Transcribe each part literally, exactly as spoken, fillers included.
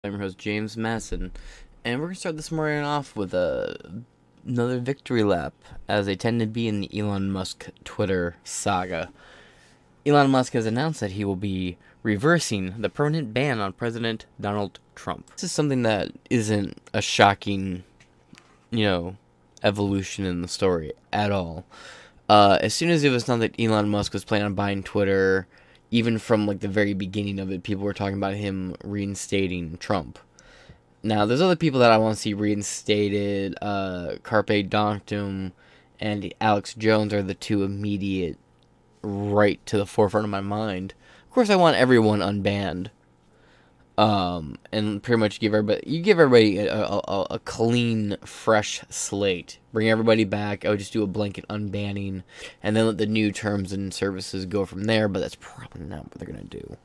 I'm your host, James Masson, and we're going to start this morning off with a, another victory lap, as they tend to be in the Elon Musk Twitter saga. Elon Musk has announced that he will be reversing the permanent ban on President Donald Trump. This is something that isn't a shocking, you know, evolution in the story at all. Uh, as soon as it was known that Elon Musk was planning on buying Twitter, even from like the very beginning of it, people were talking about him reinstating Trump. Now, there's other people that I want to see reinstated. Uh, Carpe Diem and Alex Jones are the two immediate right to the forefront of my mind. Of course, I want everyone unbanned. Um, and pretty much give everybody, you give everybody a, a, a clean, fresh slate. Bring everybody back. I would just do a blanket unbanning, and then let the new terms and services go from there, but that's probably not what they're going to do.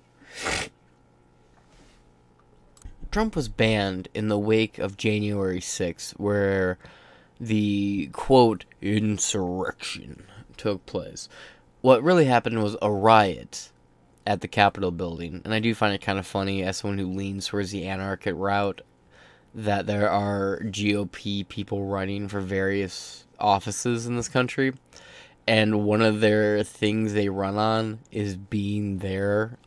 Trump was banned in the wake of January sixth, where the, quote, insurrection took place. What really happened was a riot at the Capitol building, and I do find it kind of funny, as someone who leans towards the anarchic route, that there are G O P people running for various offices in this country, and one of their things they run on is being there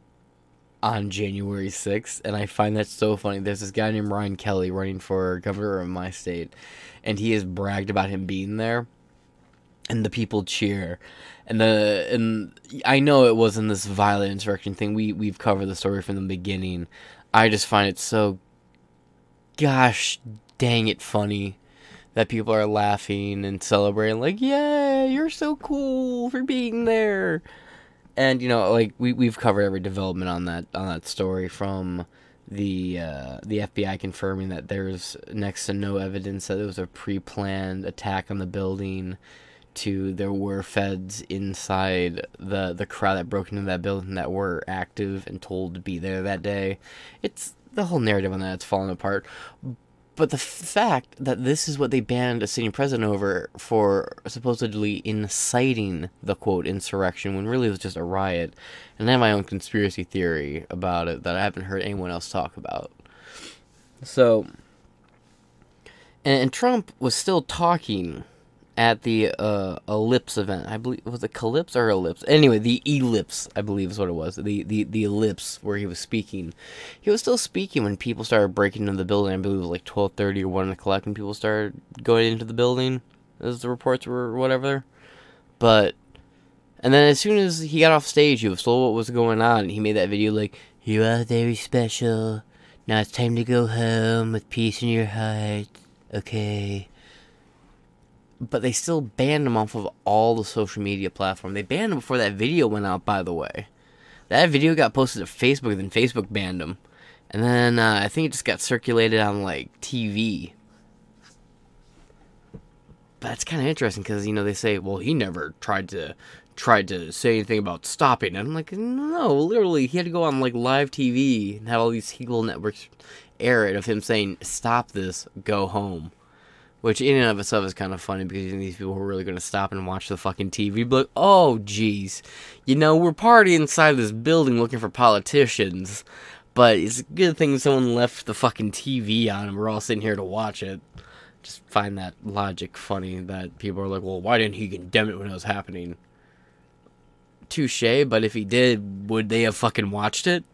on January sixth, and I find that so funny. There's this guy named Ryan Kelly running for governor of my state, and he has bragged about him being there, and the people cheer. And the and I know it wasn't this violent insurrection thing. We we've covered the story from the beginning. I just find it so gosh dang it funny that people are laughing and celebrating, like, yeah, you're so cool for being there. And you know, like we we've covered every development on that on that story, from the uh, the F B I confirming that there's next to no evidence that it was a pre-planned attack on the building, to there were feds inside the the crowd that broke into that building that were active and told to be there that day. It's the whole narrative on that, it's falling apart. But the fact that this is what they banned a sitting president over, for supposedly inciting the, quote, insurrection, when really it was just a riot. And I have my own conspiracy theory about it that I haven't heard anyone else talk about. So, and, and Trump was still talking at the uh, Ellipse event. I believe, was it Calypse or Ellipse? Anyway, the Ellipse, I believe is what it was. The, the, the Ellipse, where he was speaking. He was still speaking when people started breaking into the building. I believe it was like twelve thirty or one o'clock, and people started going into the building, as the reports were, or whatever. But, and then as soon as he got off stage, he was told what was going on, and he made that video like, "You are very special. Now it's time to go home with peace in your heart. Okay." But they still banned him off of all the social media platforms. They banned him before that video went out, by the way. That video got posted to Facebook, then Facebook banned him. And then uh, I think it just got circulated on, like, T V. But it's kind of interesting, because, you know, they say, well, he never tried to tried to say anything about stopping it. I'm like, no, literally, he had to go on, like, live T V and have all these cable networks air it of him saying, stop this, go home. Which in and of itself is kind of funny, because these people were really going to stop and watch the fucking T V. But, oh, jeez. You know, we're partying inside this building looking for politicians. But it's a good thing someone left the fucking T V on and we're all sitting here to watch it. Just find that logic funny, that people are like, well, why didn't he condemn it when it was happening? Touche, but if he did, would they have fucking watched it?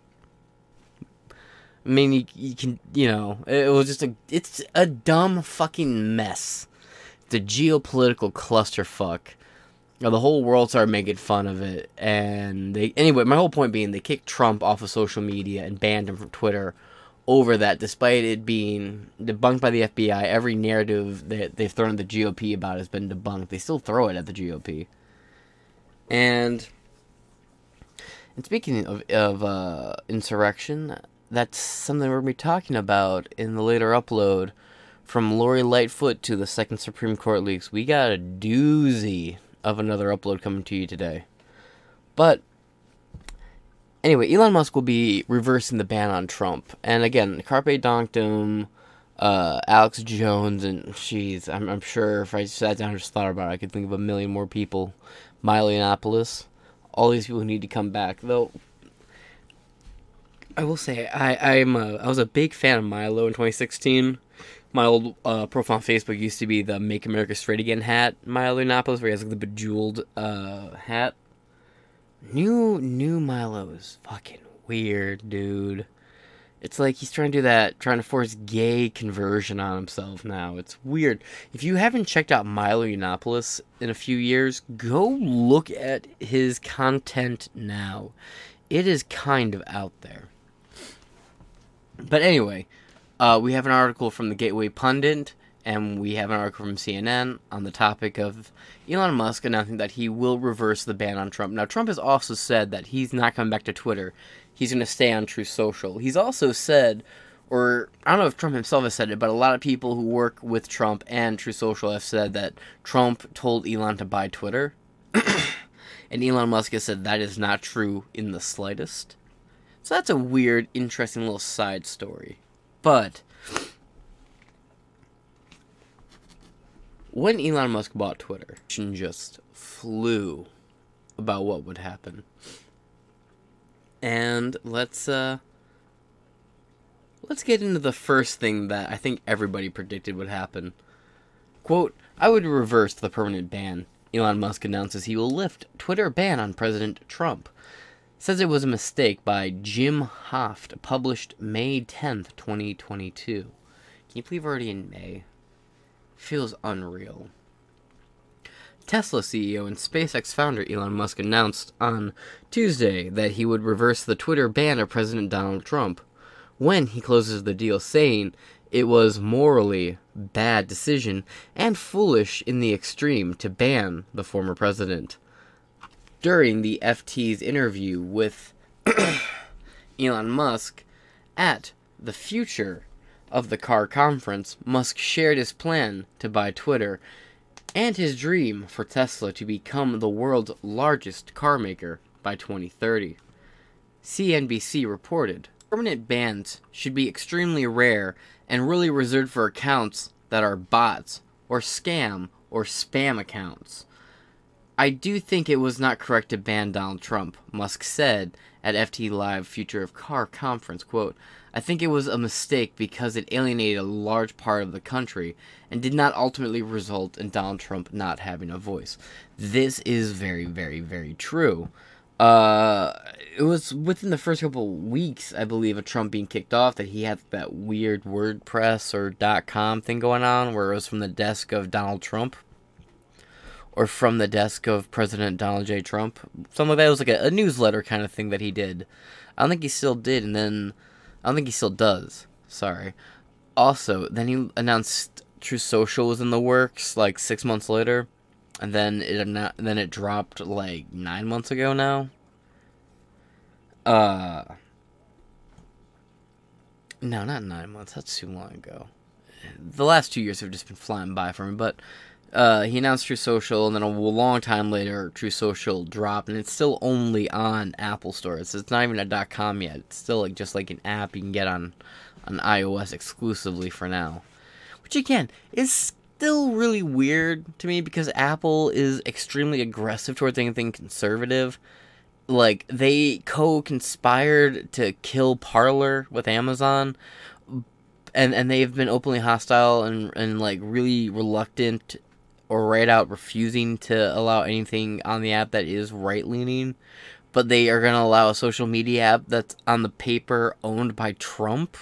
I mean, you, you can, you know, it was just a, it's a dumb fucking mess. It's a geopolitical clusterfuck. Now, the whole world started making fun of it, and they, anyway, my whole point being, they kicked Trump off of social media and banned him from Twitter over that, despite it being debunked by the F B I. Every narrative that they've thrown at the G O P about has been debunked. They still throw it at the G O P. And, and speaking of, of uh, insurrection, that's something we're going to be talking about in the later upload. From Lori Lightfoot to the second Supreme Court leaks, we got a doozy of another upload coming to you today. But, anyway, Elon Musk will be reversing the ban on Trump. And again, Carpe Diem, uh, Alex Jones, and jeez, I'm, I'm sure if I sat down and just thought about it, I could think of a million more people. Milo Yiannopoulos, all these people who need to come back. Though, I will say I I'm a, I was a big fan of Milo in twenty sixteen. My old uh, profile on Facebook used to be the "Make America Straight Again" hat, Milo Yiannopoulos, where he has like the bejeweled uh, hat. New new Milo is fucking weird, dude. It's like he's trying to do that, trying to force gay conversion on himself now. It's weird. If you haven't checked out Milo Yiannopoulos in a few years, go look at his content now. It is kind of out there. But anyway, uh, we have an article from the Gateway Pundit, and we have an article from C N N on the topic of Elon Musk announcing that he will reverse the ban on Trump. Now, Trump has also said that he's not coming back to Twitter. He's going to stay on Truth Social. He's also said, or I don't know if Trump himself has said it, but a lot of people who work with Trump and Truth Social have said that Trump told Elon to buy Twitter. And Elon Musk has said that is not true in the slightest. So that's a weird, interesting little side story. But when Elon Musk bought Twitter, it just flew about what would happen. And let's uh, let's get into the first thing that I think everybody predicted would happen. Quote, I would reverse the permanent ban. Elon Musk announces he will lift Twitter ban on President Trump. Says it was a mistake by Jim Hoft, published May tenth, twenty twenty-two. Can you believe we're already in May? Feels unreal. Tesla C E O and SpaceX founder Elon Musk announced on Tuesday that he would reverse the Twitter ban of President Donald Trump when he closes the deal, saying it was morally bad decision and foolish in the extreme to ban the former president. During the F T's interview with Elon Musk at the Future of the Car conference, Musk shared his plan to buy Twitter and his dream for Tesla to become the world's largest car maker by twenty thirty. C N B C reported, permanent bans should be extremely rare and really reserved for accounts that are bots or scam or spam accounts. I do think it was not correct to ban Donald Trump, Musk said at F T Live Future of Car conference, quote, I think it was a mistake because it alienated a large part of the country and did not ultimately result in Donald Trump not having a voice. This is very, very, very true. Uh, it was within the first couple weeks, I believe, of Trump being kicked off that he had that weird WordPress or .com thing going on where it was from the desk of Donald Trump. Or from the desk of President Donald J. Trump. Something like that. It was like a, a newsletter kind of thing that he did. I don't think he still did, and then I don't think he still does. Sorry. Also, then he announced Truth Social was in the works like six months later, and then it then it dropped like nine months ago now. Uh, no, not nine months. That's too long ago. The last two years have just been flying by for me, but. Uh, he announced Truth Social, and then a long time later, Truth Social dropped, and it's still only on Apple stores. It's not even a .com yet. It's still like just like an app you can get on, on iOS exclusively for now. Which, again, is still really weird to me, because Apple is extremely aggressive towards anything conservative. Like, they co-conspired to kill Parler with Amazon, and, and they've been openly hostile and, and, like, really reluctant or right out refusing to allow anything on the app that is right-leaning, but they are going to allow a social media app that's on the paper owned by Trump?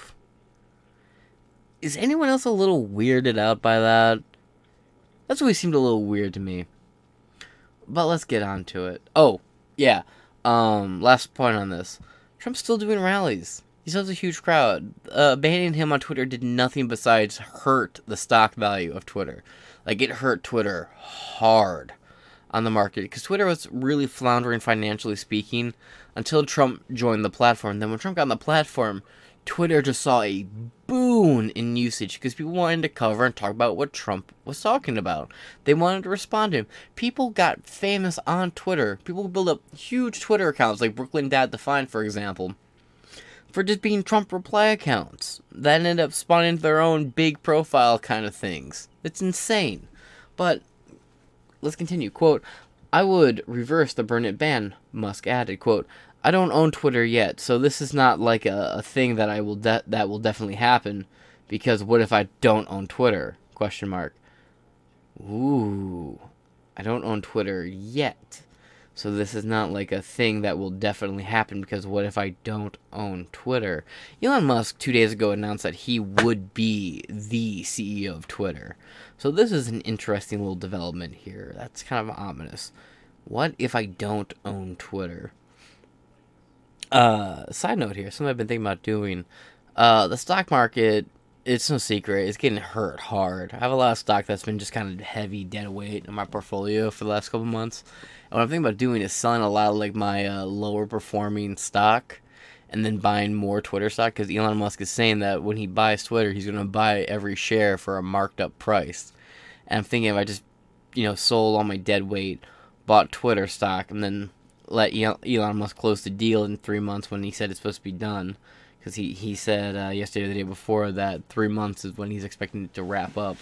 Is anyone else a little weirded out by that? That's always seemed a little weird to me. But let's get on to it. Oh, yeah. Um, last point on this. Trump's still doing rallies. He still has a huge crowd. Uh, banning him on Twitter did nothing besides hurt the stock value of Twitter. Like, it hurt Twitter hard on the market, because Twitter was really floundering financially speaking until Trump joined the platform. Then when Trump got on the platform, Twitter just saw a boon in usage because people wanted to cover and talk about what Trump was talking about. They wanted to respond to him. People got famous on Twitter. People built up huge Twitter accounts, like Brooklyn Dad Defined, for example, for just being Trump reply accounts that ended up spawning their own big profile kind of things. It's insane. But let's continue. Quote, I would reverse the burn it ban, Musk added. Quote, I don't own Twitter yet, so this is not like a, a thing that I will de- that will definitely happen. Because what if I don't own Twitter? Question mark. Ooh, I don't own Twitter yet, so this is not like a thing that will definitely happen. Because what if I don't own Twitter? Elon Musk two days ago announced that he would be the C E O of Twitter. So this is an interesting little development here. That's kind of ominous. What if I don't own Twitter? Uh, side note here, something I've been thinking about doing. Uh, the stock market, it's no secret, it's getting hurt hard. I have a lot of stock that's been just kind of heavy, dead weight in my portfolio for the last couple months. And what I'm thinking about doing is selling a lot of like my uh, lower performing stock and then buying more Twitter stock, because Elon Musk is saying that when he buys Twitter, he's going to buy every share for a marked up price. And I'm thinking if I just, you know, sold all my dead weight, bought Twitter stock, and then let Elon Musk close the deal in three months when he said it's supposed to be done. Because he, he said uh, yesterday or the day before that three months is when he's expecting it to wrap up.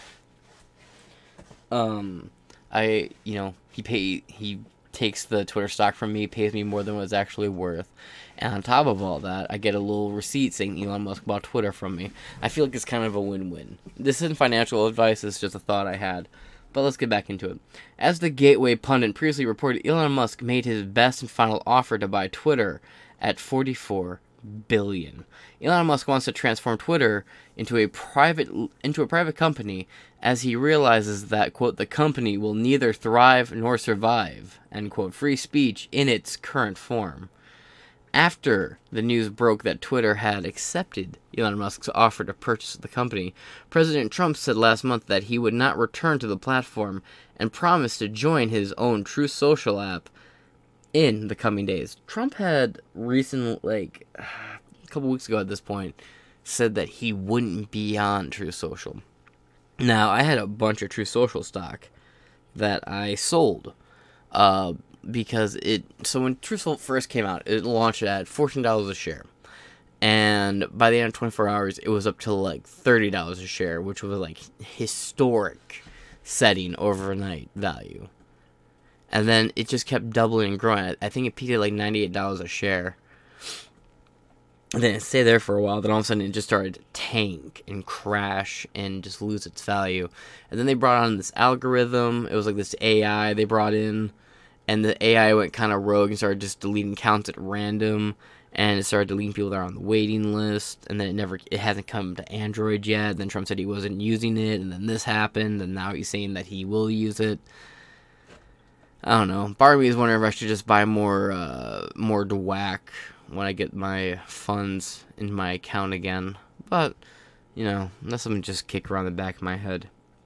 Um, I, you know, he pay he takes the Twitter stock from me, pays me more than what it's actually worth. And on top of all that, I get a little receipt saying Elon Musk bought Twitter from me. I feel like it's kind of a win-win. This isn't financial advice, it's just a thought I had. But let's get back into it. As the Gateway pundit previously reported, Elon Musk made his best and final offer to buy Twitter at forty-four billion dollars. Elon Musk wants to transform Twitter into a private into a private company, as he realizes that, quote, the company will neither thrive nor survive, end quote, free speech in its current form. After the news broke that Twitter had accepted Elon Musk's offer to purchase the company, President Trump said last month that he would not return to the platform and promised to join his own Truth Social app in the coming days. Trump had recently, like a couple weeks ago at this point, said that he wouldn't be on Truth Social. Now, I had a bunch of Truth Social stock that I sold. Uh... Because it, so when Truth Social first came out, it launched at fourteen dollars a share. And by the end of twenty-four hours, it was up to like thirty dollars a share, which was like historic setting overnight value. And then it just kept doubling and growing. I think it peaked at like ninety-eight dollars a share. And then it stayed there for a while. Then all of a sudden it just started to tank and crash and just lose its value. And then they brought on this algorithm. It was like this A I they brought in. And the A I went kind of rogue and started just deleting counts at random, and it started deleting people that are on the waiting list. And then it never, it hasn't come to Android yet. Then Trump said he wasn't using it, and then this happened, and now he's saying that he will use it. I don't know. Part of me is wondering if I should just buy more, uh, more D W A C when I get my funds in my account again. But you know, that's something just kick around the back of my head.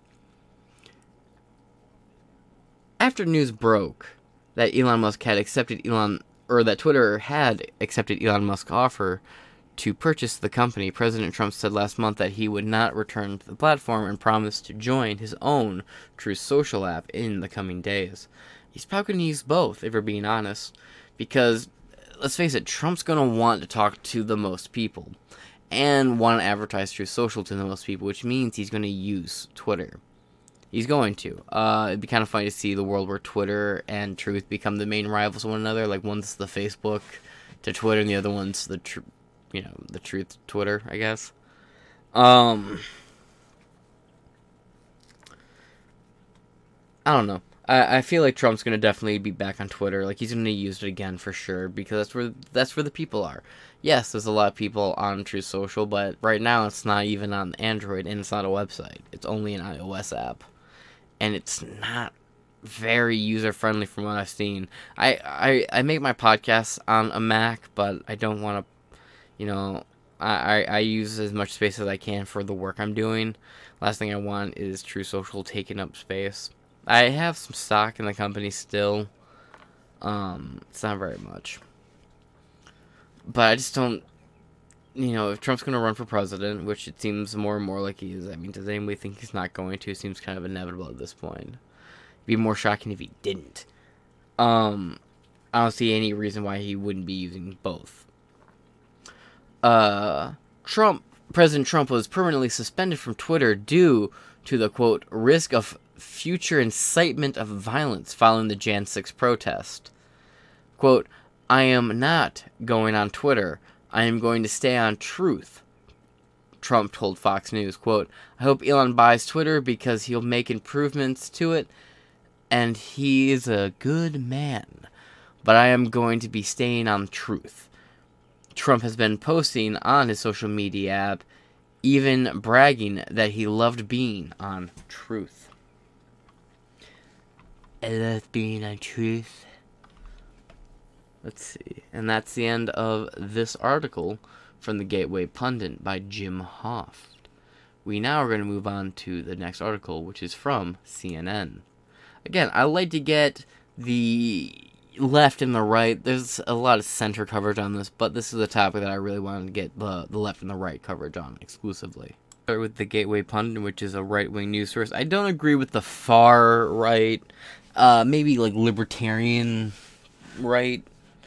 After news broke that Elon Musk had accepted Elon, or that Twitter had accepted Elon Musk's offer to purchase the company, President Trump said last month that he would not return to the platform and promised to join his own Truth Social app in the coming days. He's probably going to use both, if we're being honest, because, let's face it, Trump's going to want to talk to the most people and want to advertise Truth Social to the most people, which means he's going to use Twitter. He's going to. Uh, it'd be kind of funny to see the world where Twitter and Truth become the main rivals of one another. Like, one's the Facebook to Twitter, and the other one's the, tr- you know, the Truth Twitter, I guess. Um, I don't know. I, I feel like Trump's gonna definitely be back on Twitter. Like, he's gonna use it again for sure, because that's where that's where the people are. Yes, there's a lot of people on Truth Social, but right now it's not even on Android, and it's not a website. It's only an iOS app. And it's not very user-friendly from what I've seen. I, I, I make my podcasts on a Mac, but I don't want to, you know, I, I, I use as much space as I can for the work I'm doing. Last thing I want is Truth Social taking up space. I have some stock in the company still. Um, it's not very much. But I just don't, you know, if Trump's going to run for president, which it seems more and more like he is, I mean, does anybody think he's not going to? It seems kind of inevitable at this point. It'd be more shocking if he didn't. Um, I don't see any reason why he wouldn't be using both. Uh, Trump, President Trump was permanently suspended from Twitter due to the, quote, risk of future incitement of violence following the January sixth protest. Quote, I am not going on Twitter. I am going to stay on Truth. Trump told Fox News, quote, I hope Elon buys Twitter because he'll make improvements to it, and he's a good man. But I am going to be staying on Truth. Trump has been posting on his social media app, even bragging that he loved being on Truth. I love being on Truth. Let's see. And that's the end of this article from the Gateway Pundit by Jim Hoft. We now are going to move on to the next article, which is from C N N. Again, I like to get the left and the right. There's a lot of center coverage on this, but this is a topic that I really wanted to get the, the left and the right coverage on exclusively. Start with the Gateway Pundit, which is a right-wing news source. I don't agree with the far right, uh, maybe like libertarian right.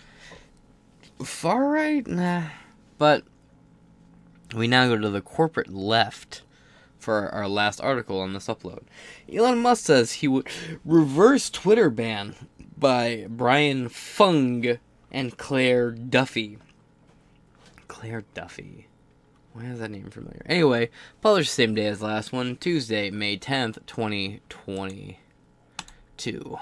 Far right? Nah. But we now go to the corporate left for our last article on this upload. Elon Musk says he would reverse Twitter ban by Brian Fung and Claire Duffy. Claire Duffy. Why is that name familiar? Anyway, published the same day as the last one, Tuesday, May tenth, twenty twenty-two.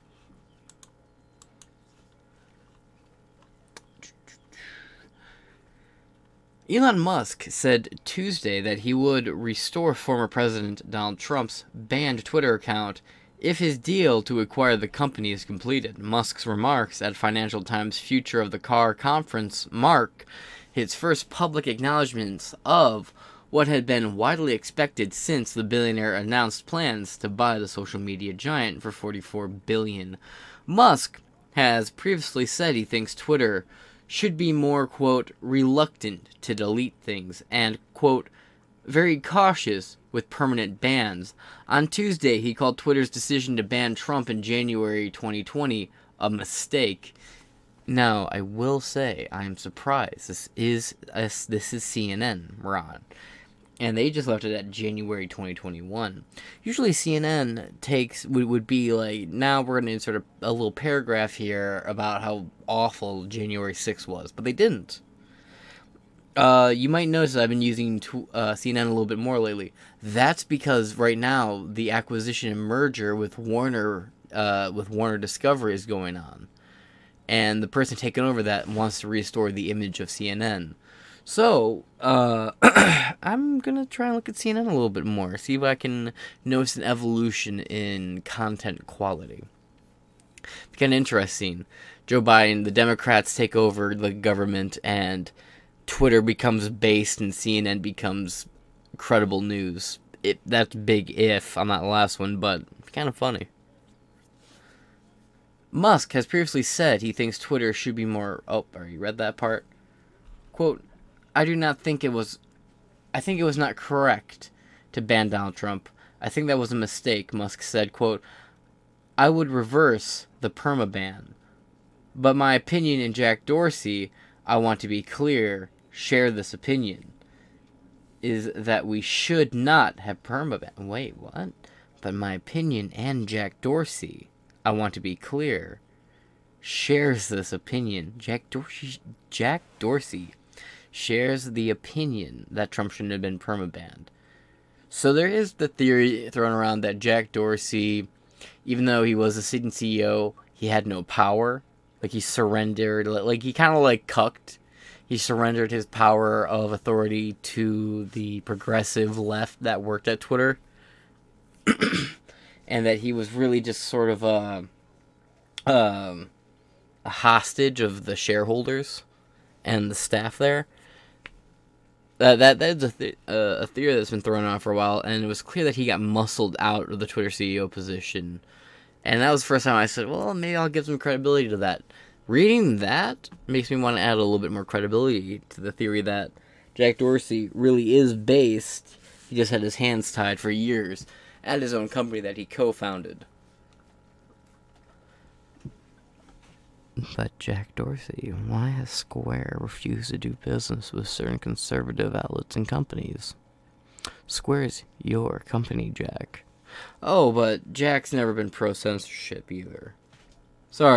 Elon Musk said Tuesday that he would restore former President Donald Trump's banned Twitter account if his deal to acquire the company is completed. Musk's remarks at Financial Times' Future of the Car conference mark his first public acknowledgments of what had been widely expected since the billionaire announced plans to buy the social media giant for forty-four billion dollars. Musk has previously said he thinks Twitter should be more, quote, reluctant to delete things and, quote, very cautious with permanent bans. On Tuesday, he called Twitter's decision to ban Trump in January twenty twenty a mistake. Now, I will say, I am surprised. This is uh, this is C N N, Ron. And they just left it at January twenty twenty-one. Usually C N N takes would, would be like, now we're going to insert a, a little paragraph here about how awful January sixth was. But they didn't. Uh, you might notice I've been using tw- uh, C N N a little bit more lately. That's because right now the acquisition and merger with Warner, uh, with Warner Discovery is going on. And the person taking over that wants to restore the image of C N N. So, uh, I'm going to try and look at C N N a little bit more, see if I can notice an evolution in content quality. It's kind of interesting. Joe Biden, the Democrats take over the government, and Twitter becomes based, and C N N becomes credible news. It, that's big if on that last one, but it's kind of funny. Musk has previously said he thinks Twitter should be more... Oh, already read that part. Quote, I do not think it was... I think it was not correct to ban Donald Trump. I think that was a mistake, Musk said. Quote, I would reverse the permaban. But my opinion and Jack Dorsey, I want to be clear, share this opinion, is that we should not have permaban. Wait, what? But my opinion and Jack Dorsey, I want to be clear, shares this opinion. Jack Dorsey, Jack Dorsey shares the opinion that Trump shouldn't have been permabanned. So there is the theory thrown around that Jack Dorsey, even though he was a sitting C E O, he had no power. Like, he surrendered, like, he kind of, like, cucked. He surrendered his power of authority to the progressive left that worked at Twitter. And that he was really just sort of a, um, a hostage of the shareholders and the staff there. Uh, that That's a, th- uh, a theory that's been thrown out for a while, and it was clear that he got muscled out of the Twitter C E O position. And that was the first time I said, well, maybe I'll give some credibility to that. Reading that makes me want to add a little bit more credibility to the theory that Jack Dorsey really is based. He just had his hands tied for years at his own company that he co-founded. But Jack Dorsey, why has Square refused to do business with certain conservative outlets and companies? Square's your company, Jack. Oh, but Jack's never been pro-censorship either. Sorry,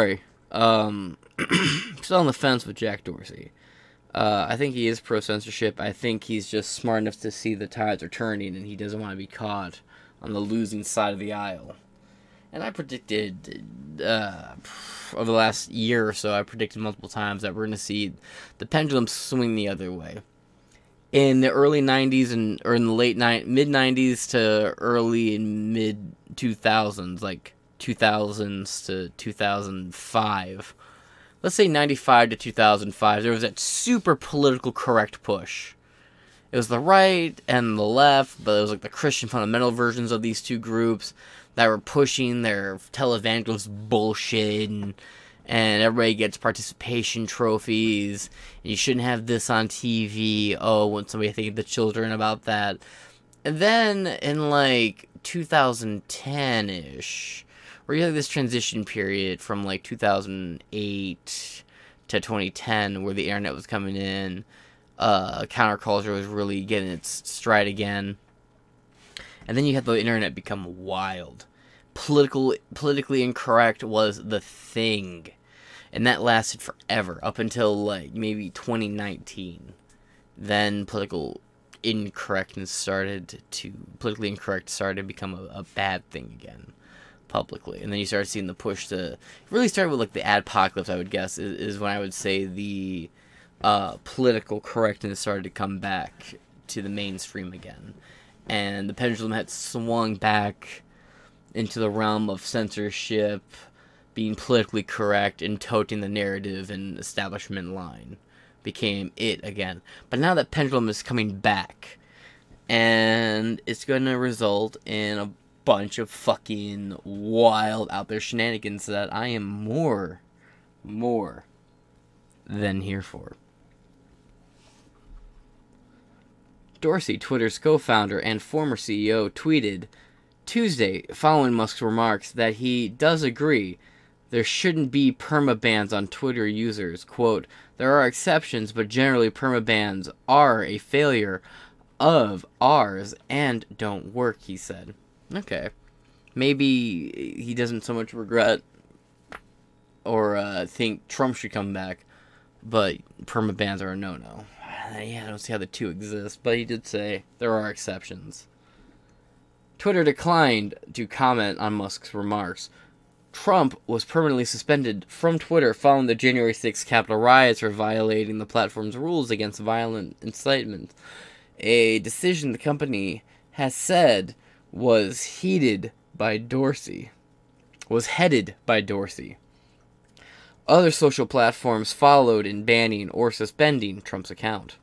Um, still on the fence with Jack Dorsey. Uh, I think he is pro-censorship. I think he's just smart enough to see the tides are turning, and he doesn't want to be caught on the losing side of the aisle. And I predicted, uh, over the last year or so, I predicted multiple times that we're going to see the pendulum swing the other way. In the early nineties and or in the late ni- mid nineties to early and mid two thousands, like two thousands to two thousand five. Let's say ninety-five to two thousand five, there was that super political correct push. It was the right and the left, but it was like the Christian fundamental versions of these two groups that were pushing their televangelist bullshit, and, and everybody gets participation trophies, and you shouldn't have this on T V. Oh, when somebody thinking the children about that. And then in like two thousand ten-ish, where you have this transition period from like two thousand eight to twenty ten, where the internet was coming in, uh, counterculture was really getting its stride again, and then you had the internet become wild. Political, politically incorrect was the thing, and that lasted forever up until like maybe twenty nineteen. Then political incorrectness started to politically incorrect started to become a, a bad thing again. Publicly, and then you started seeing the push to it really started with like the adpocalypse, I would guess, is, is when I would say the uh, political correctness started to come back to the mainstream again, and the pendulum had swung back into the realm of censorship, being politically correct, and toting the narrative and establishment line became it again. But now that pendulum is coming back, and it's going to result in a bunch of fucking wild out there shenanigans that I am more, more than here for. Dorsey, Twitter's co-founder and former C E O, tweeted Tuesday following Musk's remarks that he does agree there shouldn't be permabans on Twitter users. Quote, there are exceptions, but generally permabans are a failure of ours and don't work, he said. Okay. Maybe he doesn't so much regret or uh, think Trump should come back, but permabans are a no-no. Yeah, I don't see how the two exist, but he did say there are exceptions. Twitter declined to comment on Musk's remarks. Trump was permanently suspended from Twitter following the January sixth Capitol riots for violating the platform's rules against violent incitement, a decision the company has said was heeded by Dorsey, was headed by Dorsey. Other social platforms followed in banning or suspending Trump's account.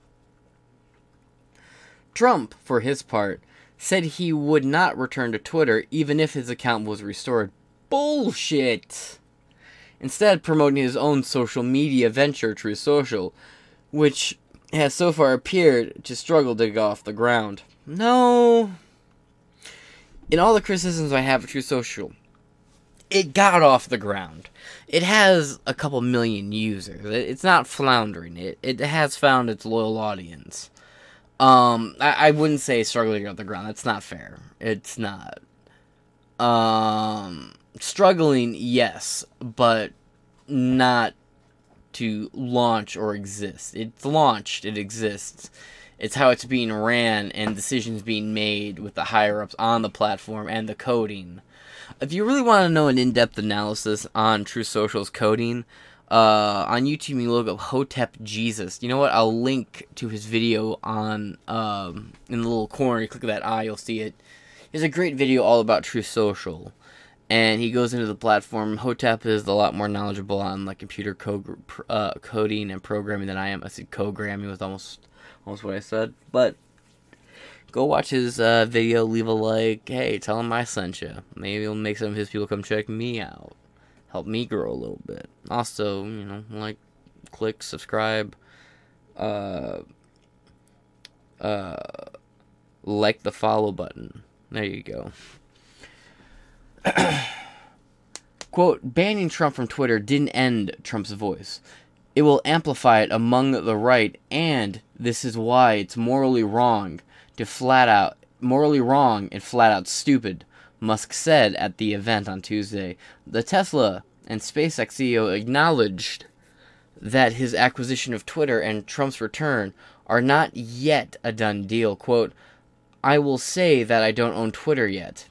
Trump, for his part, said he would not return to Twitter even if his account was restored. Bullshit! Instead, promoting his own social media venture, Truth Social, which has so far appeared to struggle to get off the ground. No. In all the criticisms I have of Truth Social, it got off the ground. It has a couple million users. It's not floundering. It it has found its loyal audience. Um, I, I wouldn't say struggling to get off the ground. That's not fair. It's not. Um, struggling, yes, but not to launch or exist. It's launched. It exists. It's how it's being ran and decisions being made with the higher-ups on the platform and the coding. If you really want to know an in-depth analysis on Truth Social's coding, uh, on YouTube you look up Hotep Jesus. You know what? I'll link to his video on um, in the little corner. You click that eye, you'll see it. It's a great video all about Truth Social. And he goes into the platform. Hotep is a lot more knowledgeable on like computer code, uh, coding and programming than I am. I said programming was almost... Almost what I said, but go watch his uh, video, leave a like, hey, tell him I sent you. Maybe it'll make some of his people come check me out. Help me grow a little bit. Also, you know, like, click, subscribe, uh, uh, like the follow button. There you go. Quote, banning Trump from Twitter didn't end Trump's voice. It will amplify it among the right, and this is why it's morally wrong to flat out, morally wrong and flat out stupid, Musk said at the event on Tuesday. The Tesla and SpaceX C E O acknowledged that his acquisition of Twitter and Trump's return are not yet a done deal. Quote, I will say that I don't own Twitter yet.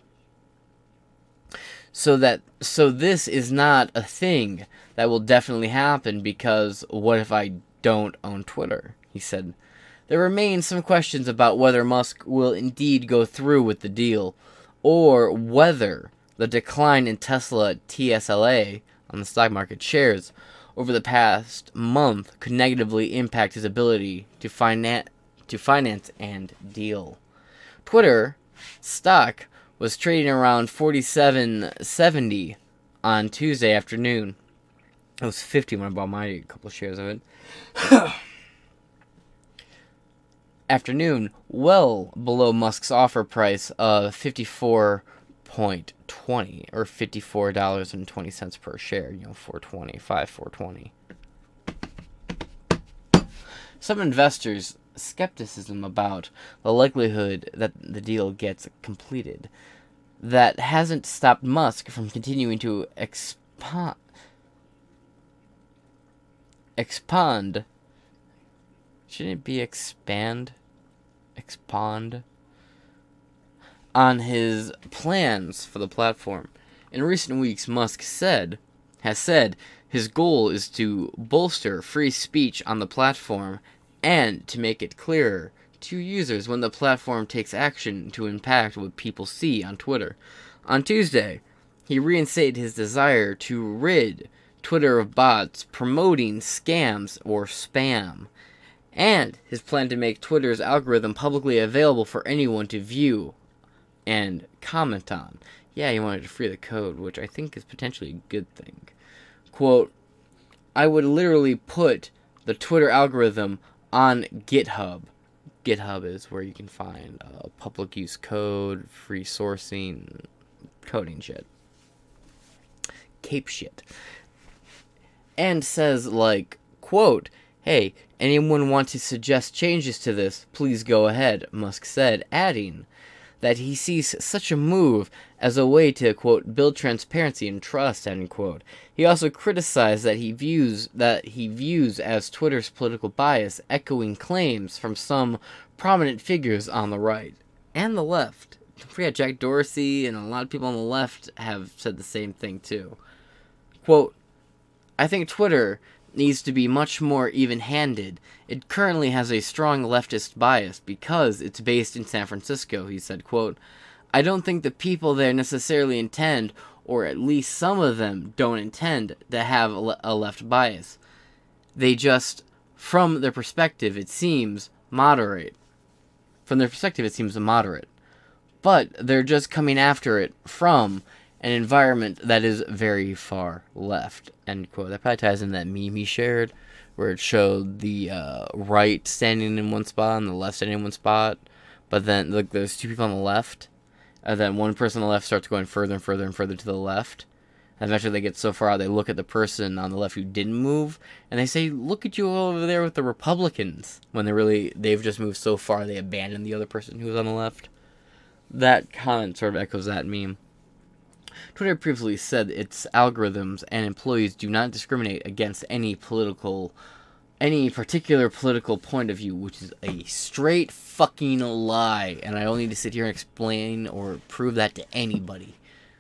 So that so this is not a thing that will definitely happen, because what if I don't own Twitter? He said. There remain some questions about whether Musk will indeed go through with the deal, or whether the decline in Tesla T S L A on the stock market shares over the past month could negatively impact his ability to finance to finance and deal. Twitter stock was trading around forty-seven seventy on Tuesday afternoon. It was fifty when I bought my couple of shares of it. Afternoon, well below Musk's offer price of fifty-four point two zero or fifty-four dollars and twenty cents per share. You know, four twenty, five four twenty. Some investors' skepticism about the likelihood that the deal gets completed that hasn't stopped Musk from continuing to expand expand shouldn't it be expand expand on his plans for the platform. In recent weeks, Musk said has said his goal is to bolster free speech on the platform and to make it clearer to users when the platform takes action to impact what people see on Twitter. On Tuesday, he reinstated his desire to rid Twitter of bots promoting scams or spam, and his plan to make Twitter's algorithm publicly available for anyone to view and comment on. Yeah, he wanted to free the code, which I think is potentially a good thing. Quote, I would literally put the Twitter algorithm on GitHub. GitHub is where you can find uh, public use code, free sourcing, coding shit. Cape shit. And says, like, quote, hey, anyone want to suggest changes to this, please go ahead, Musk said, adding that he sees such a move as a way to, quote, build transparency and trust, end quote. He also criticized that he views that he views as Twitter's political bias, echoing claims from some prominent figures on the right and the left. Don't forget, Jack Dorsey and a lot of people on the left have said the same thing too. Quote, I think Twitter needs to be much more even-handed. It currently has a strong leftist bias because it's based in San Francisco, he said, quote, I don't think the people there necessarily intend, or at least some of them don't intend, to have a left bias. They just, from their perspective, it seems moderate. From their perspective, it seems moderate. But they're just coming after it from an environment that is very far left, end quote. That probably ties in that meme he shared, where it showed the uh, right standing in one spot and the left standing in one spot, but then like there's two people on the left, and then one person on the left starts going further and further and further to the left, and eventually they get so far out they look at the person on the left who didn't move, and they say, look at you over there with the Republicans, when they really, they've just moved so far they abandoned the other person who was on the left. That comment sort of echoes that meme. Twitter previously said its algorithms and employees do not discriminate against any political, any particular political point of view, which is a straight fucking lie, and I don't need to sit here and explain or prove that to anybody.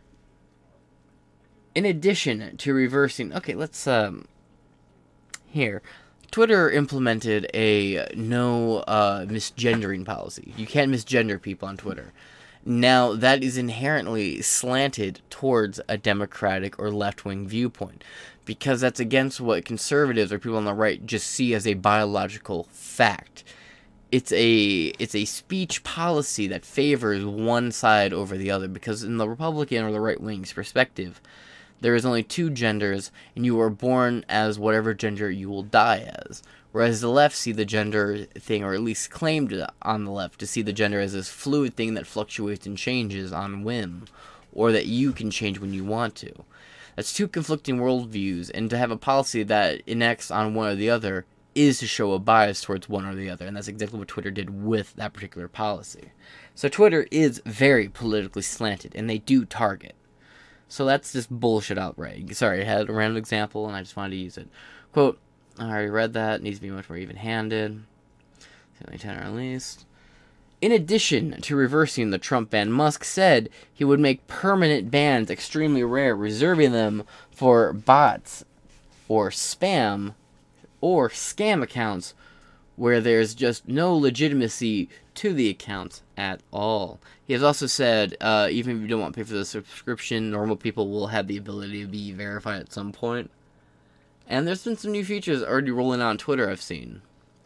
In addition to reversing, okay, let's, um, here, Twitter implemented a no uh, misgendering policy. You can't misgender people on Twitter. Now, that is inherently slanted towards a Democratic or left-wing viewpoint, because that's against what conservatives or people on the right just see as a biological fact. It's a it's a speech policy that favors one side over the other, because in the Republican or the right-wing's perspective, there is only two genders, and you are born as whatever gender you will die as. Whereas the left see the gender thing, or at least claimed on the left to see the gender as this fluid thing that fluctuates and changes on whim, or that you can change when you want to. That's two conflicting worldviews, and to have a policy that enacts on one or the other is to show a bias towards one or the other, and that's exactly what Twitter did with that particular policy. So Twitter is very politically slanted, and they do target. So that's just bullshit outright. Sorry, I had a random example and I just wanted to use it. Quote, I already read that. It needs to be much more even-handed. ten or at least. In addition to reversing the Trump ban, Musk said he would make permanent bans extremely rare, reserving them for bots or spam or scam accounts where there's just no legitimacy to the account at all. He has also said, uh, even if you don't want to pay for the subscription, normal people will have the ability to be verified at some point. And there's been some new features already rolling out on Twitter I've seen.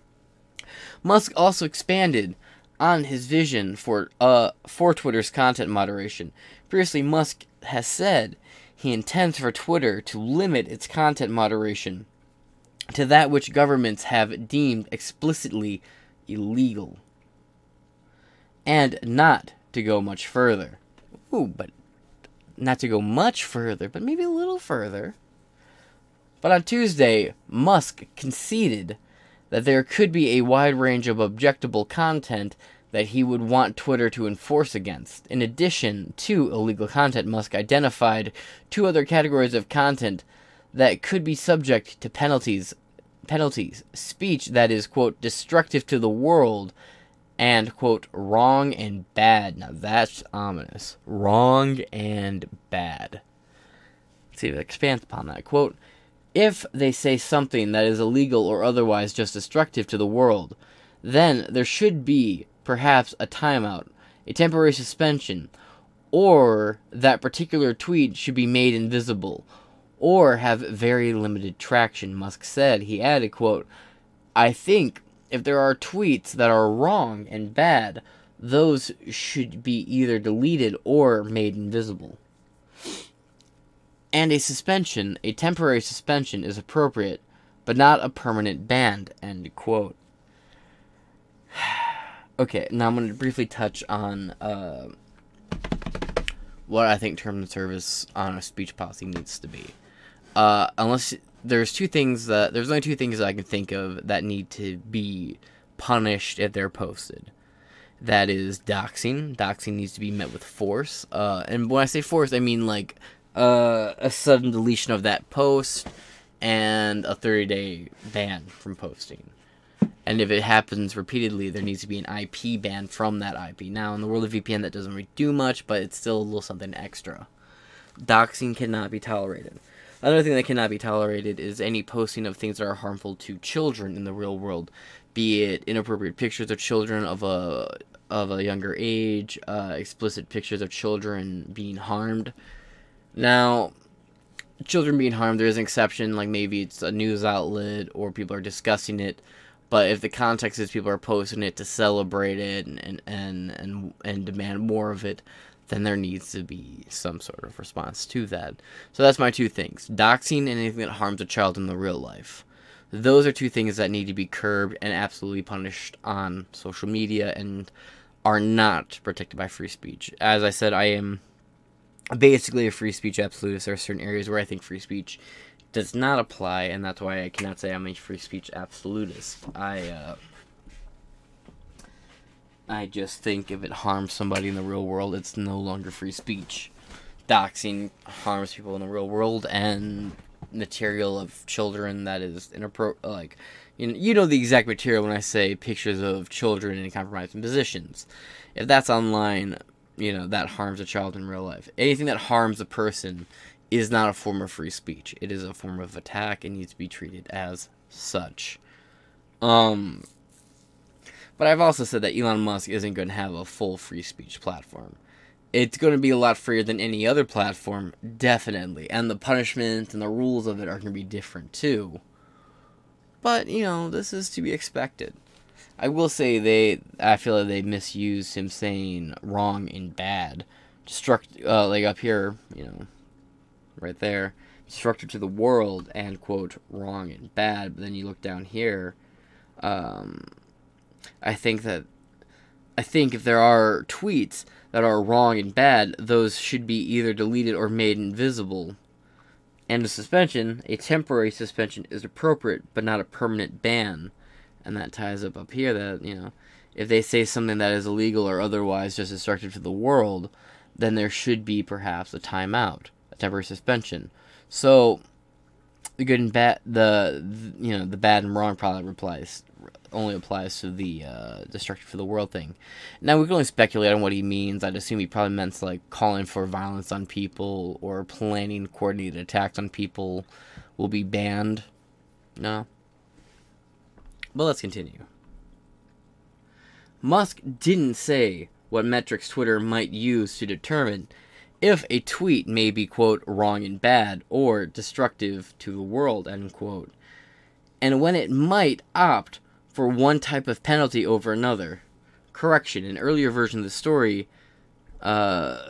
Musk also expanded on his vision for uh for Twitter's content moderation. Previously, Musk has said he intends for Twitter to limit its content moderation to that which governments have deemed explicitly illegal, and not to go much further. Ooh, but not to go much further, but maybe a little further. But on Tuesday, Musk conceded that there could be a wide range of objectionable content that he would want Twitter to enforce against. In addition to illegal content, Musk identified two other categories of content that could be subject to penalties. Penalties. Speech that is, quote, destructive to the world and, quote, wrong and bad. Now that's ominous. Wrong and bad. Let's see if it expands upon that. Quote, if they say something that is illegal or otherwise just destructive to the world, then there should be perhaps a timeout, a temporary suspension, or that particular tweet should be made invisible, or have very limited traction, Musk said. He added, quote, I think if there are tweets that are wrong and bad, those should be either deleted or made invisible. And a suspension, a temporary suspension, is appropriate, but not a permanent ban, end quote. Okay, now I'm going to briefly touch on uh, what I think terms of service on a speech policy needs to be. Uh, unless there's two things that, there's only two things that I can think of that need to be punished if they're posted. That is doxing. Doxing needs to be met with force. Uh, and when I say force, I mean like Uh, a sudden deletion of that post, and a thirty-day ban from posting. And if it happens repeatedly, there needs to be an I P ban from that I P. Now, in the world of V P N, that doesn't really do much, but it's still a little something extra. Doxing cannot be tolerated. Another thing that cannot be tolerated is any posting of things that are harmful to children in the real world, be it inappropriate pictures of children of a of a younger age, uh, explicit pictures of children being harmed. Now, children being harmed, there is an exception, like maybe it's a news outlet or people are discussing it, but if the context is people are posting it to celebrate it and, and, and, and, and demand more of it, then there needs to be some sort of response to that. So that's my two things. Doxing and anything that harms a child in the real life. Those are two things that need to be curbed and absolutely punished on social media and are not protected by free speech. As I said, I am basically a free speech absolutist. There are certain areas where I think free speech does not apply, and that's why I cannot say I'm a free speech absolutist. I, uh, I just think if it harms somebody in the real world, it's no longer free speech. Doxing harms people in the real world, and material of children that is inappropriate, like, you know, you know the exact material when I say pictures of children in compromising positions. If that's online, you know, that harms a child in real life. Anything that harms a person is not a form of free speech. It is a form of attack and needs to be treated as such. Um, but I've also said that Elon Musk isn't going to have a full free speech platform. It's going to be a lot freer than any other platform, definitely. And the punishments and the rules of it are going to be different too. But, you know, this is to be expected. I will say they, I feel like they misused him saying wrong and bad. Destruct, uh, like up here, you know, right there. Destructive to the world and, quote, wrong and bad. But then you look down here, um, I think that, I think if there are tweets that are wrong and bad, those should be either deleted or made invisible. And a suspension, a temporary suspension, is appropriate, but not a permanent ban. And that ties up up here that, you know, if they say something that is illegal or otherwise just destructive to the world, then there should be perhaps a timeout, a temporary suspension. So the good and bad, the, the you know the bad and wrong probably applies only applies to the uh, destruction for the world thing. Now we can only speculate on what he means. I'd assume he probably meant like calling for violence on people or planning coordinated attacks on people will be banned. No. But let's continue. Musk didn't say what metrics Twitter might use to determine if a tweet may be, quote, wrong and bad or destructive to the world, end quote, and when it might opt for one type of penalty over another. Correction, an earlier version of the story uh,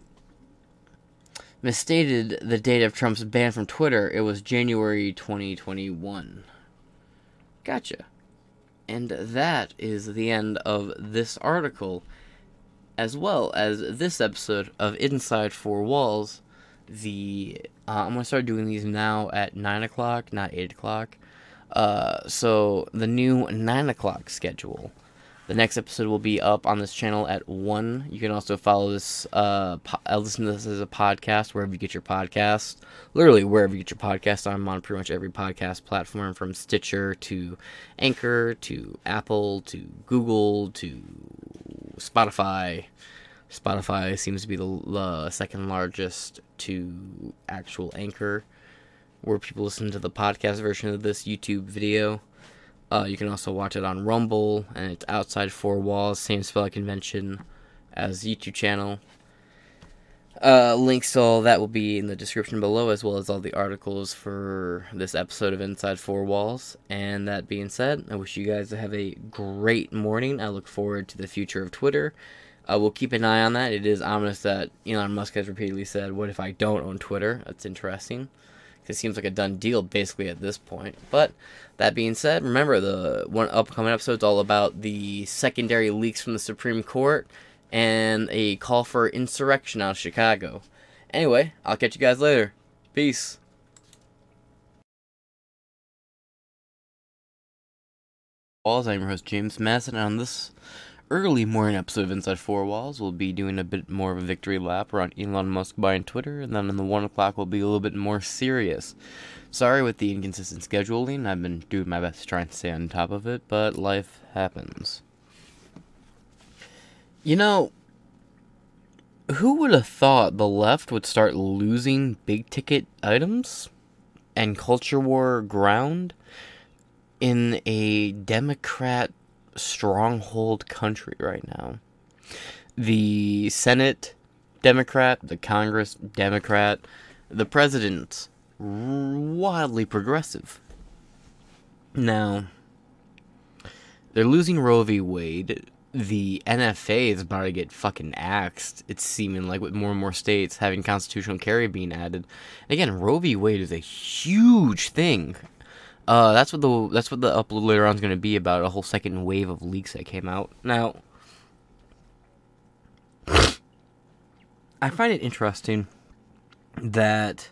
misstated the date of Trump's ban from Twitter. It was January twenty twenty-one. Gotcha. And that is the end of this article, as well as this episode of Inside Four Walls. The uh, I'm going to start doing these now at nine o'clock, not eight o'clock. Uh, so, the new nine o'clock schedule. The next episode will be up on this channel at one. You can also follow this, uh, po- listen to this as a podcast wherever you get your podcast. Literally, wherever you get your podcast. I'm on pretty much every podcast platform, from Stitcher to Anchor to Apple to Google to Spotify. Spotify seems to be the uh, second largest to actual Anchor, where people listen to the podcast version of this YouTube video. Uh, you can also watch it on Rumble, and it's Outside Four Walls, same spelling convention as YouTube channel. Uh, links to all that will be in the description below, as well as all the articles for this episode of Inside Four Walls. And that being said, I wish you guys to have a great morning. I look forward to the future of Twitter. Uh, we'll keep an eye on that. It is ominous that Elon Musk has repeatedly said, what if I don't own Twitter? That's interesting. It seems like a done deal basically at this point. But that being said, remember the one upcoming episode is all about the secondary leaks from the Supreme Court and a call for insurrection out of Chicago. Anyway, I'll catch you guys later. Peace. Walls, I'm your host James Madison, and on this early morning episode of Inside Four Walls, we'll be doing a bit more of a victory lap around Elon Musk buying Twitter, and then on the one o'clock we'll be a little bit more serious. Sorry with the inconsistent scheduling. I've been doing my best to try and stay on top of it, but life happens. You know, who would have thought the left would start losing big-ticket items and culture war ground in a Democrat stronghold country right now? The Senate Democrat, the Congress Democrat, the president wildly progressive. Now, they're losing Roe v. Wade. The N F A is about to get fucking axed, it's seeming like, with more and more states having constitutional carry being added. Again, Roe v. Wade is a huge thing. Uh, that's what the that's what the upload later on is going to be about, a whole second wave of leaks that came out. Now, I find it interesting that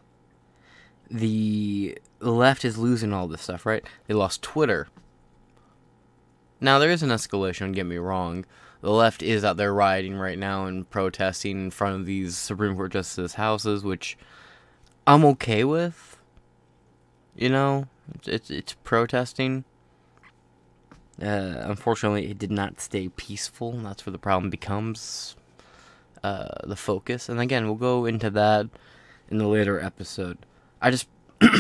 the left is losing all this stuff, right? They lost Twitter. Now, there is an escalation, don't get me wrong. The left is out there rioting right now and protesting in front of these Supreme Court justices' houses, which I'm okay with. You know, it's it's, it's protesting. Uh, unfortunately, it did not stay peaceful, and that's where the problem becomes uh, the focus. And again, we'll go into that in the later episode. I just...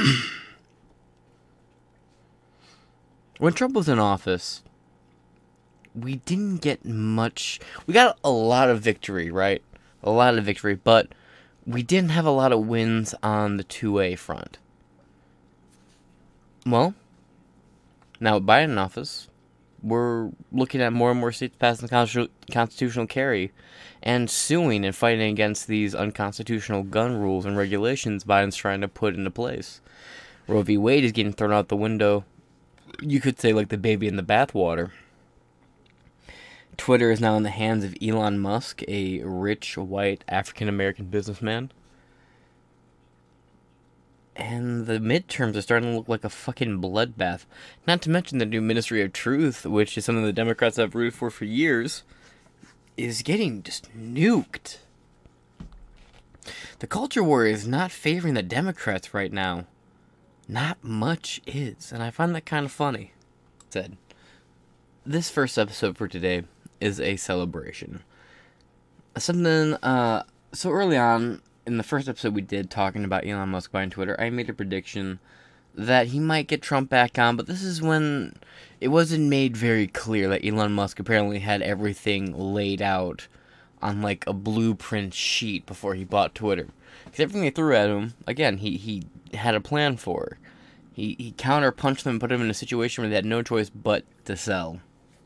When Trump was in office, we didn't get much... We got a lot of victory, right? A lot of victory, but we didn't have a lot of wins on the two-way front. Well, now with Biden in office, we're looking at more and more states passing the constitutional carry and suing and fighting against these unconstitutional gun rules and regulations Biden's trying to put into place. Roe v. Wade is getting thrown out the window. You could say like the baby in the bathwater. Twitter is now in the hands of Elon Musk, a rich, white, African-American businessman. And the midterms are starting to look like a fucking bloodbath. Not to mention the new Ministry of Truth, which is something the Democrats have rooted for for years, is getting just nuked. The culture war is not favoring the Democrats right now. Not much is, and I find that kind of funny. Said, this first episode for today is a celebration. Something, uh, so early on, in the first episode we did talking about Elon Musk buying Twitter, I made a prediction that he might get Trump back on, but this is when it wasn't made very clear that Elon Musk apparently had everything laid out on, like, a blueprint sheet before he bought Twitter. Because everything they threw at him, again, he, he had a plan for. He, he counter-punched them and put them in a situation where they had no choice but to sell.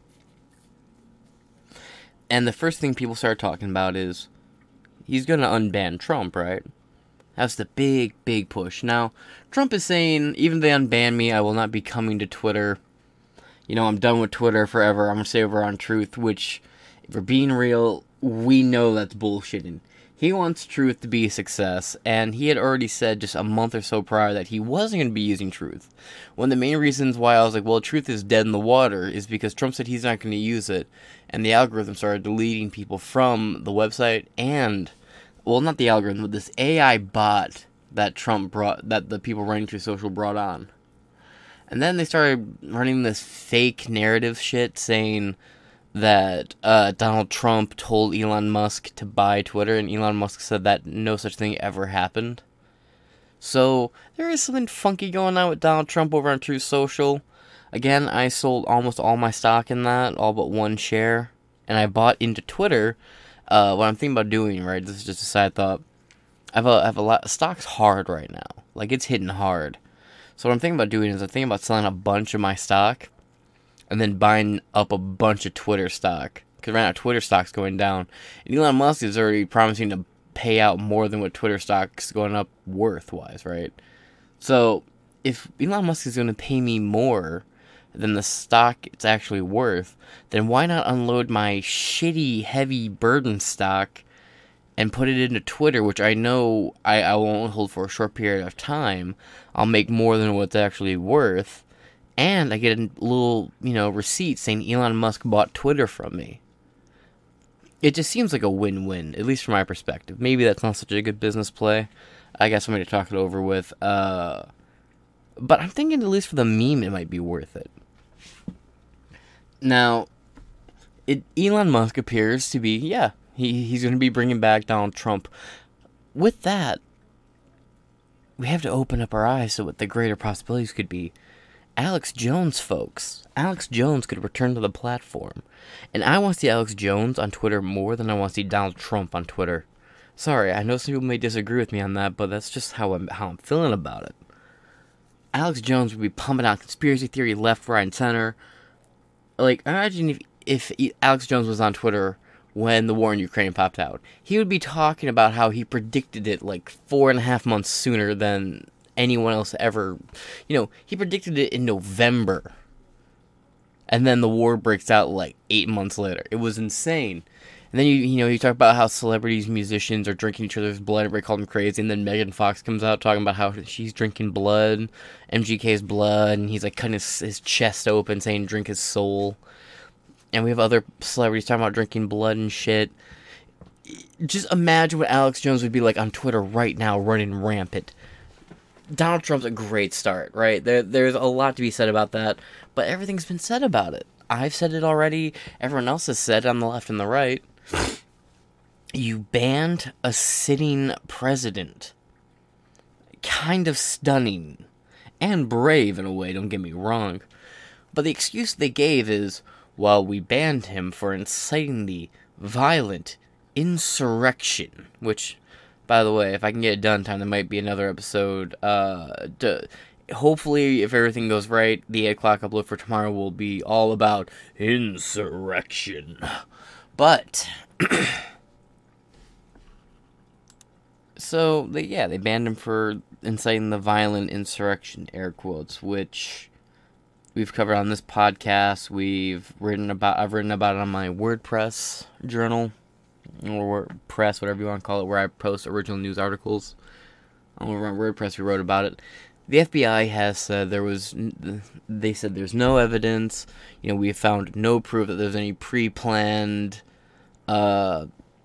And the first thing people started talking about is, he's going to unban Trump, right? That's the big, big push. Now, Trump is saying, even if they unban me, I will not be coming to Twitter. You know, I'm done with Twitter forever. I'm going to stay over on Truth, which, if we're being real, we know that's bullshitting. He wants Truth to be a success, and he had already said just a month or so prior that he wasn't going to be using Truth. One of the main reasons why I was like, well, Truth is dead in the water is because Trump said he's not going to use it, and the algorithm started deleting people from the website and, well, not the algorithm, but this A I bot that Trump brought, that the people running Truth Social brought on. And then they started running this fake narrative shit saying that uh, Donald Trump told Elon Musk to buy Twitter, and Elon Musk said that no such thing ever happened. So, there is something funky going on with Donald Trump over on Truth Social. Again, I sold almost all my stock in that, all but one share, and I bought into Twitter. Uh, what I'm thinking about doing, right, this is just a side thought, I have a, I have a lot, stock's hard right now. Like, it's hitting hard. So what I'm thinking about doing is I'm thinking about selling a bunch of my stock, and then buying up a bunch of Twitter stock. Because right now, Twitter stock's going down. And Elon Musk is already promising to pay out more than what Twitter stock's going up worth-wise, right? So, if Elon Musk is going to pay me more than the stock it's actually worth, then why not unload my shitty, heavy burden stock and put it into Twitter, which I know I, I won't hold for a short period of time. I'll make more than what it's actually worth. And I get a little, you know, receipt saying Elon Musk bought Twitter from me. It just seems like a win-win, at least from my perspective. Maybe that's not such a good business play. I got somebody to talk it over with. Uh, but I'm thinking at least for the meme, it might be worth it. Now, it, Elon Musk appears to be, yeah, he he's going to be bringing back Donald Trump. With that, we have to open up our eyes to what the greater possibilities could be. Alex Jones, folks. Alex Jones could return to the platform. And I want to see Alex Jones on Twitter more than I want to see Donald Trump on Twitter. Sorry, I know some people may disagree with me on that, but that's just how I'm, how I'm feeling about it. Alex Jones would be pumping out conspiracy theory left, right, and center. Like, imagine if, if Alex Jones was on Twitter when the war in Ukraine popped out. He would be talking about how he predicted it like four and a half months sooner than anyone else ever. You know, he predicted it in November, and then the war breaks out like eight months later. It was insane. And then you you know you talk about how celebrities, musicians are drinking each other's blood. Everybody called them crazy, and then Megan Fox comes out talking about how she's drinking blood, M G K's blood, and he's like cutting his, his chest open, saying drink his soul. And we have other celebrities talking about drinking blood and shit. Just imagine what Alex Jones would be like on Twitter right now, running rampant. Donald Trump's a great start, right? There, there's a lot to be said about that, but everything's been said about it. I've said it already. Everyone else has said it on the left and the right. You banned a sitting president. Kind of stunning. And brave in a way, don't get me wrong. But the excuse they gave is, well, we banned him for inciting the violent insurrection, which, by the way, if I can get it done in time, there might be another episode. Uh, to, hopefully, if everything goes right, the eight o'clock upload for tomorrow will be all about insurrection. But, so, they, yeah, they banned him for inciting the violent insurrection, air quotes, which we've covered on this podcast. We've written about, I've written about it on my WordPress journal, or press, whatever you want to call it, where I post original news articles. Over on WordPress, we wrote about it. The F B I has said there was, they said there's no evidence, you know, we have found no proof that there's any pre-planned, uh,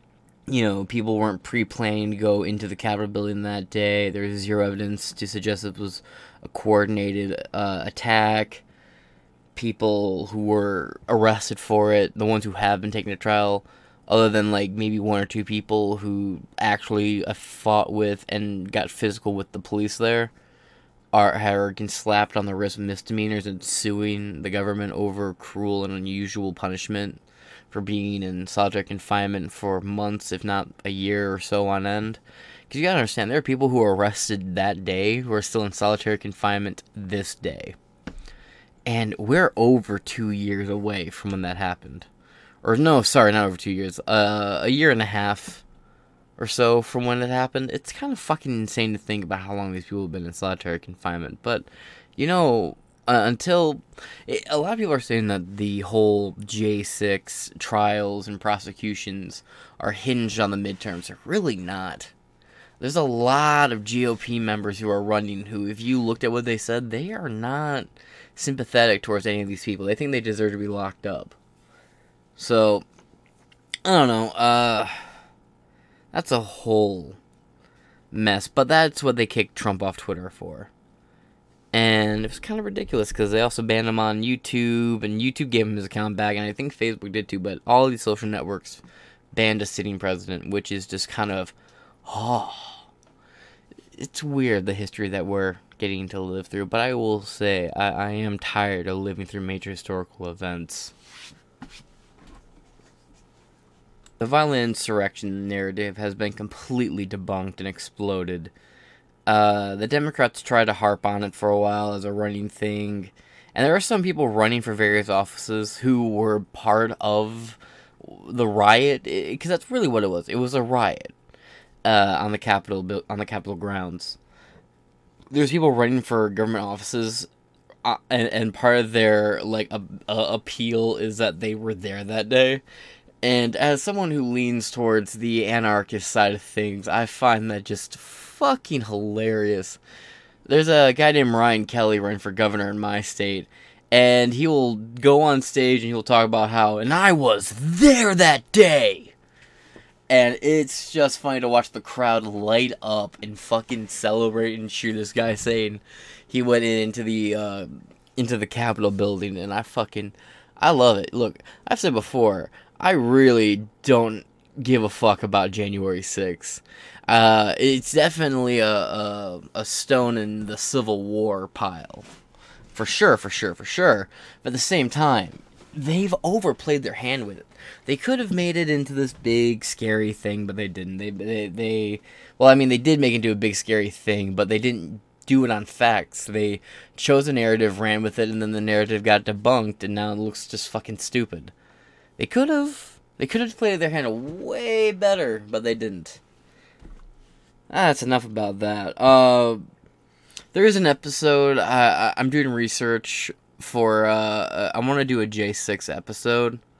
you know, people weren't pre-planning to go into the Capitol building that day. There was zero evidence to suggest it was a coordinated uh, attack. People who were arrested for it, the ones who have been taken to trial, other than like maybe one or two people who actually uh, fought with and got physical with the police there, are, are getting slapped on the wrist with misdemeanors and suing the government over cruel and unusual punishment for being in solitary confinement for months, if not a year or so on end. Because you gotta understand, there are people who were arrested that day who are still in solitary confinement this day. And we're over two years away from when that happened. Or no, sorry, not over two years. Uh, a year and a half or so from when it happened. It's kind of fucking insane to think about how long these people have been in solitary confinement. But, you know, uh, until... It, a lot of people are saying that the whole J six trials and prosecutions are hinged on the midterms. They're really not. There's a lot of G O P members who are running who, if you looked at what they said, they are not sympathetic towards any of these people. They think they deserve to be locked up. So, I don't know. Uh, that's a whole mess. But that's what they kicked Trump off Twitter for. And it was kind of ridiculous because they also banned him on YouTube. And YouTube gave him his account back. And I think Facebook did too. But all these social networks banned a sitting president, which is just kind of... Oh, it's weird, the history that we're getting to live through. But I will say, I, I am tired of living through major historical events. The violent insurrection narrative has been completely debunked and exploded. Uh, the Democrats tried to harp on it for a while as a running thing. And there are some people running for various offices who were part of the riot. Because that's really what it was. It was a riot. Uh, on the Capitol on the Capitol grounds. There's people running for government offices, uh, and and part of their like a, a appeal is that they were there that day. And as someone who leans towards the anarchist side of things, I find that just fucking hilarious. There's a guy named Ryan Kelly running for governor in my state, and he will go on stage and he will talk about how, and I was there that day. And it's just funny to watch the crowd light up and fucking celebrate and cheer this guy saying he went into the uh, into the Capitol building, and I fucking I love it. Look, I've said before, I really don't give a fuck about January sixth. Uh, it's definitely a, a a stone in the Civil War pile, for sure, for sure, for sure. But at the same time, they've overplayed their hand with it. They could have made it into this big, scary thing, but they didn't. They, they, they, well, I mean, they did make it into a big, scary thing, but they didn't do it on facts. They chose a narrative, ran with it, and then the narrative got debunked, and now it looks just fucking stupid. They could have, they could have played their hand way better, but they didn't. Ah, that's enough about that. Uh, there is an episode, I, I, I'm doing research for, uh, I want to do a J six episode.